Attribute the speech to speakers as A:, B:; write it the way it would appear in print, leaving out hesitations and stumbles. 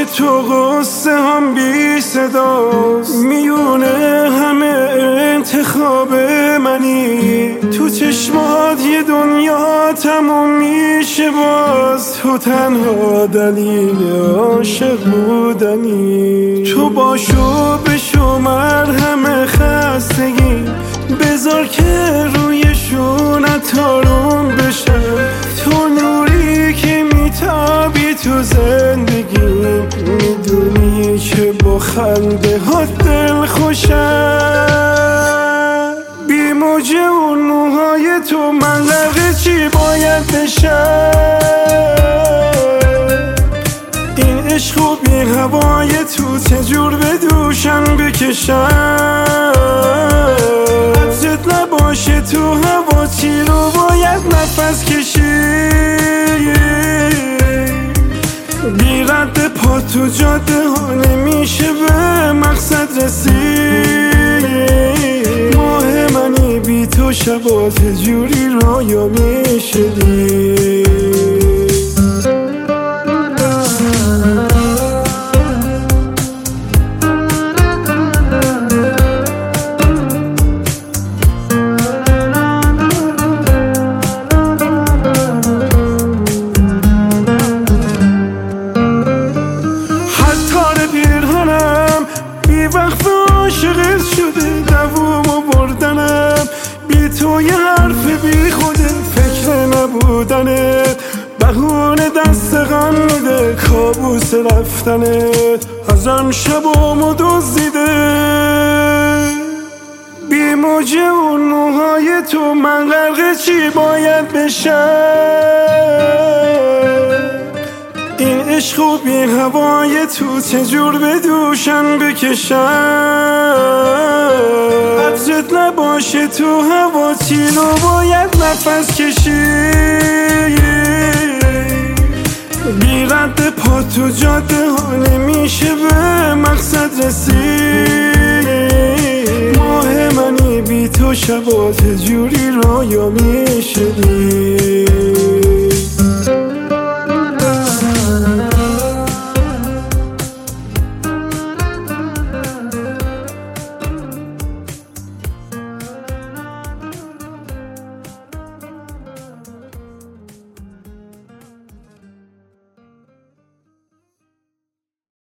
A: تو قصه هم بی صداست، میونه همه انتخاب منی، تو چشمات یه دنیا تموم میشه باز، تو تنها دلیل عاشق بودنی. تو باشو بشو مرهم خستگی، بذار که روی شونت آروم بشه، تو نوری که میتابی تو زندگی، میدونی که با خنده ها دل خوشه، بی موج اون موهای تو من غرق چی باید بشه، این عشق و بی هوای تو چجور به دوشم بکشم، عطرت نباشه تو هوا چی رو باید نفس کشید، بی رد پا تو جاده ها نمیشه به مقصد رسید، ماه منی بی تو شبات جوری رایا میشه دید. وقت عاشقت شده دوومو بردنم، بی تو یه حرف بی خوده فکر نبودنت، بهونه دست غم میده کابوس رفتنت، ازم شبامو دزدیده، بی موج اون موهای تو من غرق چی باید بشم، این عشق و بی هوای تو چجور به دوشم بکشم، عطرت نباشه تو هوا چی رو باید نفس کشید، بی رد پا تو جاده ها نمیشه به مقصد رسید، ماه منی بی تو شبات جوری رایا میشه دید.